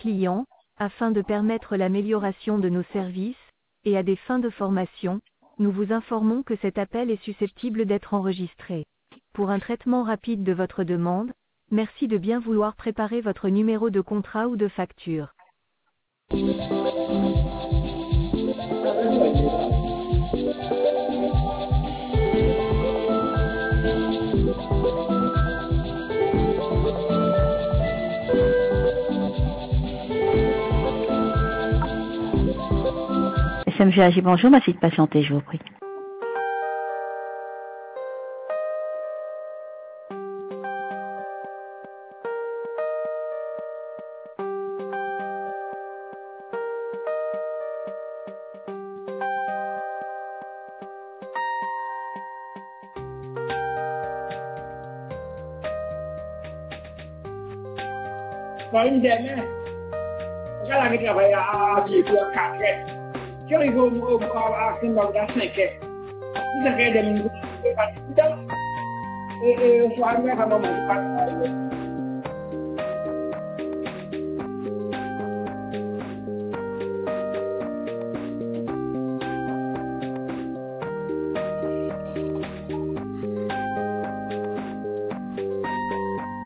clients, afin de permettre l'amélioration de nos services, et à des fins de formation, nous vous informons que cet appel est susceptible d'être enregistré. Pour un traitement rapide de votre demande, merci de bien vouloir préparer votre numéro de contrat ou de facture. SMGAG, bonjour, merci de patienter, je vous prie. Une dernière, quand on a travaillé à pied pour 4 heures, quand il faut à 5 heures, vous avez des minutes, et soit à un moment,